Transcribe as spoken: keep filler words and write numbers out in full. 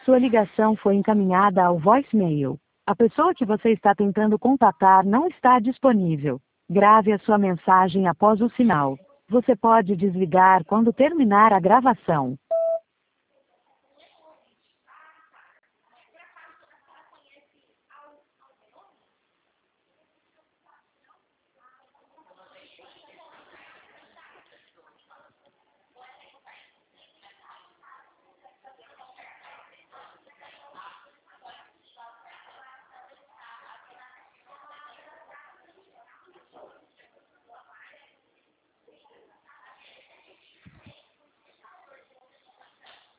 Sua ligação foi encaminhada ao voicemail. A pessoa que você está tentando contatar não está disponível. Grave a sua mensagem após o sinal. Você pode desligar quando terminar a gravação.